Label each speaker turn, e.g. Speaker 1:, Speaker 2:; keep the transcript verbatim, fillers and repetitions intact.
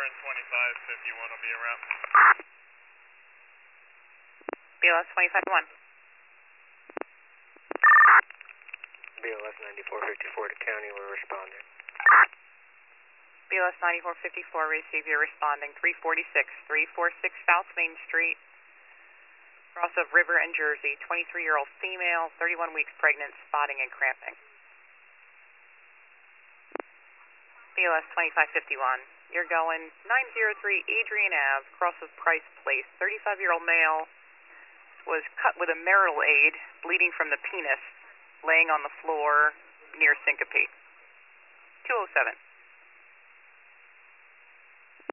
Speaker 1: and twenty-five fifty-one will be around.
Speaker 2: B L S twenty-five one.
Speaker 3: B L S ninety-four fifty-four to county, we're responding.
Speaker 2: B L S ninety-four fifty-four, receive your responding. three forty-six, three forty-six South Main Street, cross of River and Jersey, twenty-three-year-old female, thirty-one weeks pregnant, spotting and cramping. B L S twenty-five fifty-one, you're going nine oh three Adrian Ave, cross of Price Place, thirty-five-year-old male, was cut with a marital aid, bleeding from the penis, laying on the floor near syncope. two oh seven.